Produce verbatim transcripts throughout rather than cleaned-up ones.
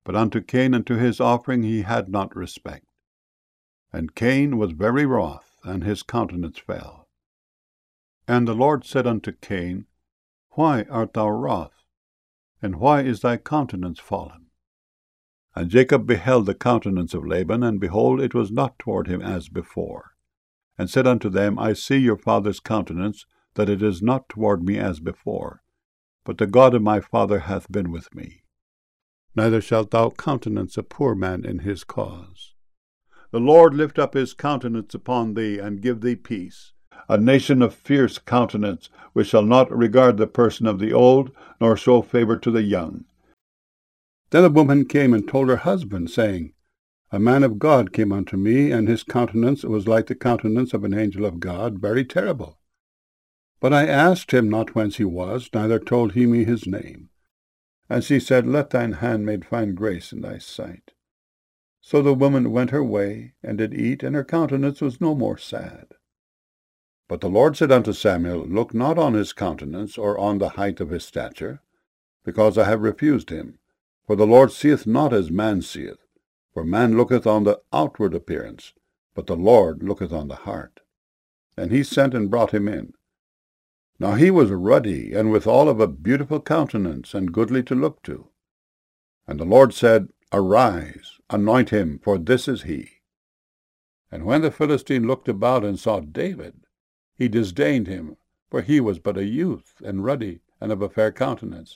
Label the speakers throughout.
Speaker 1: But unto Cain and to his offering he had not respect. And Cain was very wroth, and his countenance fell. And the Lord said unto Cain, Why art thou wroth? And why is thy countenance fallen? And Jacob beheld the countenance of Laban, and behold, it was not toward him as before. And said unto them, I see your father's countenance, that it is not toward me as before, but the God of my father hath been with me. Neither shalt thou countenance a poor man in his cause. The Lord lift up his countenance upon thee, and give thee peace, a nation of fierce countenance, which shall not regard the person of the old, nor show favour to the young. Then the woman came and told her husband, saying, A man of God came unto me, and his countenance was like the countenance of an angel of God, very terrible. But I asked him not whence he was, neither told he me his name. And she said, Let thine handmaid find grace in thy sight. So the woman went her way, and did eat, and her countenance was no more sad. But the Lord said unto Samuel, Look not on his countenance, or on the height of his stature, because I have refused him. For the Lord seeth not as man seeth. For man looketh on the outward appearance, but the Lord looketh on the heart. And he sent and brought him in. Now he was ruddy, and withal of a beautiful countenance, and goodly to look to. And the Lord said, Arise, anoint him, for this is he. And when the Philistine looked about and saw David, he disdained him, for he was but a youth, and ruddy, and of a fair countenance.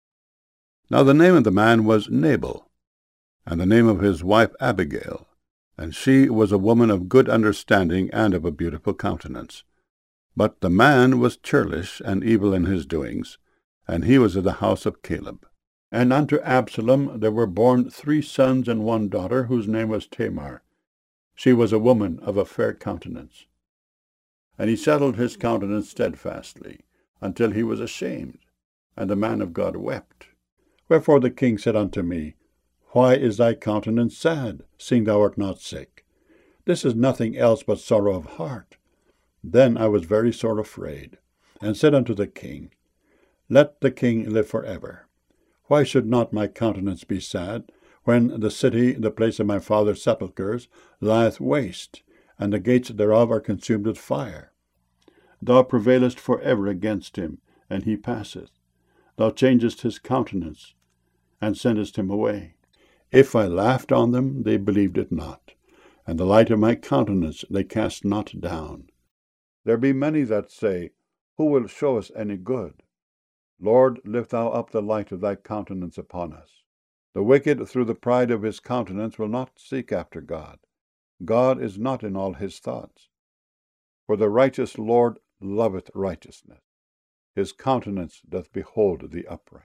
Speaker 1: Now the name of the man was Nabal, and the name of his wife Abigail, and she was a woman of good understanding and of a beautiful countenance. But the man was churlish and evil in his doings, and he was of the house of Caleb. And unto Absalom there were born three sons and one daughter, whose name was Tamar. She was a woman of a fair countenance. And he settled his countenance steadfastly, until he was ashamed, and the man of God wept. Wherefore the king said unto me, Why is thy countenance sad, seeing thou art not sick? This is nothing else but sorrow of heart. Then I was very sore afraid, and said unto the king, Let the king live for ever. Why should not my countenance be sad, when the city, the place of my father's sepulchres, lieth waste, and the gates thereof are consumed with fire? Thou prevailest for ever against him, and he passeth. Thou changest his countenance, and sendest him away. If I laughed on them, they believed it not, and the light of my countenance they cast not down. There be many that say, Who will show us any good? Lord, lift thou up the light of thy countenance upon us. The wicked through the pride of his countenance will not seek after God. God is not in all his thoughts. For the righteous Lord loveth righteousness. His countenance doth behold the upright.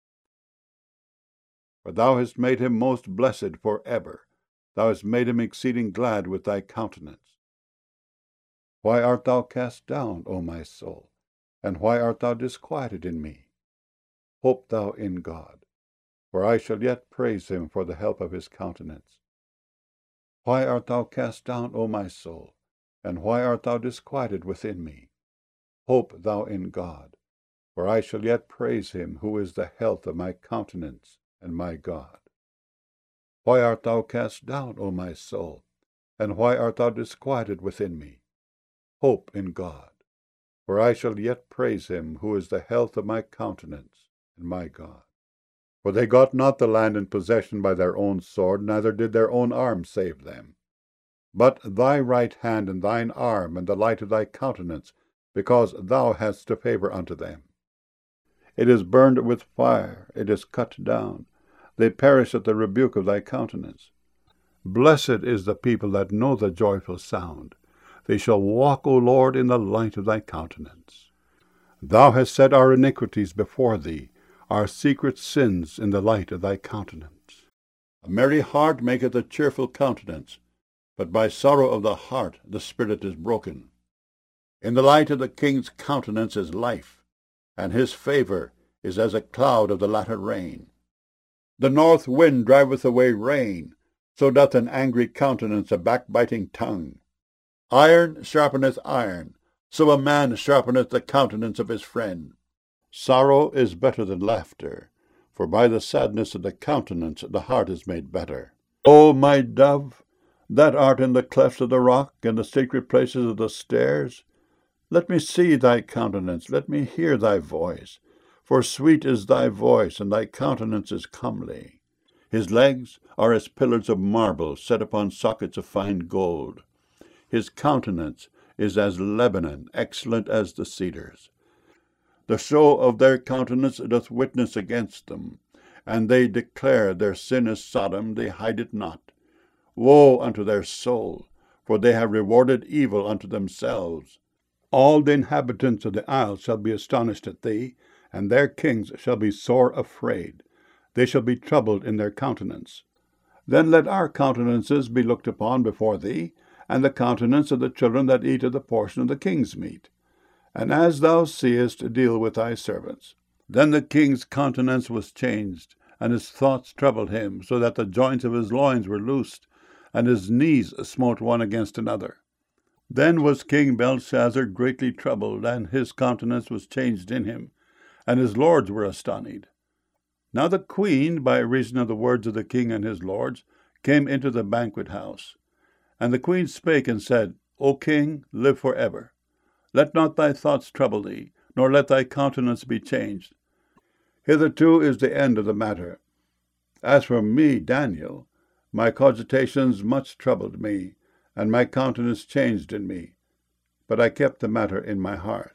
Speaker 1: For thou hast made him most blessed for ever. Thou hast made him exceeding glad with thy countenance. Why art thou cast down, O my soul? And why art thou disquieted in me? Hope thou in God, for I shall yet praise him for the help of his countenance. Why art thou cast down, O my soul? And why art thou disquieted within me? Hope thou in God, for I shall yet praise him who is the health of my countenance and my God. Why art thou cast down, O my soul? And why art thou disquieted within me? Hope in God, for I shall yet praise him who is the health of my countenance and my God. For they got not the land in possession by their own sword, neither did their own arm save them. But thy right hand and thine arm and the light of thy countenance, because thou hadst a favor unto them. It is burned with fire, it is cut down. They perish at the rebuke of thy countenance. Blessed is the people that know the joyful sound. They shall walk, O Lord, in the light of thy countenance. Thou hast set our iniquities before thee, our secret sins in the light of thy countenance. A merry heart maketh a cheerful countenance, but by sorrow of the heart the spirit is broken. In the light of the king's countenance is life, and his favor is as a cloud of the latter rain. The north wind driveth away rain, so doth an angry countenance a backbiting tongue. Iron sharpeneth iron, so a man sharpeneth the countenance of his friend. Sorrow is better than laughter, for by the sadness of the countenance the heart is made better. O my dove, that art in the clefts of the rock, and the secret places of the stairs, let me see thy countenance, let me hear thy voice. For sweet is thy voice, and thy countenance is comely. His legs are as pillars of marble set upon sockets of fine gold. His countenance is as Lebanon, excellent as the cedars. The show of their countenance doth witness against them, and they declare their sin is Sodom, they hide it not. Woe unto their soul, for they have rewarded evil unto themselves. All the inhabitants of the isles shall be astonished at thee, and their kings shall be sore afraid. They shall be troubled in their countenance. Then let our countenances be looked upon before thee, and the countenance of the children that eat of the portion of the king's meat. And as thou seest, deal with thy servants. Then the king's countenance was changed, and his thoughts troubled him, so that the joints of his loins were loosed, and his knees smote one against another. Then was King Belshazzar greatly troubled, and his countenance was changed in him, and his lords were astonished. Now the queen, by reason of the words of the king and his lords, came into the banquet house. And the queen spake and said, O king, live for ever. Let not thy thoughts trouble thee, nor let thy countenance be changed. Hitherto is the end of the matter. As for me, Daniel, my cogitations much troubled me, and my countenance changed in me. But I kept the matter in my heart.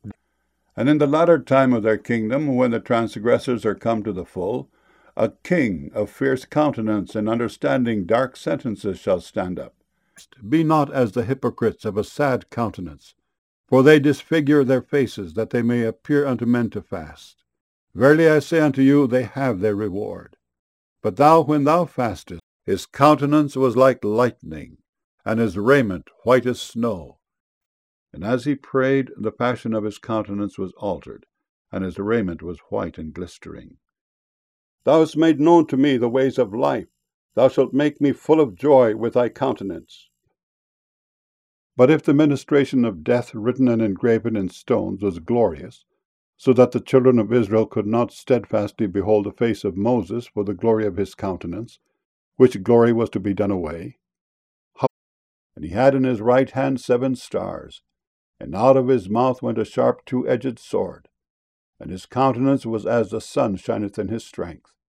Speaker 1: And in the latter time of their kingdom, when the transgressors are come to the full, a king of fierce countenance and understanding dark sentences shall stand up. Be not as the hypocrites of a sad countenance, for they disfigure their faces, that they may appear unto men to fast. Verily I say unto you, they have their reward. But thou, when thou fastest, his countenance was like lightning, and his raiment white as snow. And as he prayed, the fashion of his countenance was altered, and his raiment was white and glistering. Thou hast made known to me the ways of life. Thou shalt make me full of joy with thy countenance. But if the ministration of death written and engraven in stones was glorious, so that the children of Israel could not steadfastly behold the face of Moses for the glory of his countenance, which glory was to be done away, and he had in his right hand seven stars, and out of his mouth went a sharp two-edged sword, and his countenance was as the sun shineth in his strength.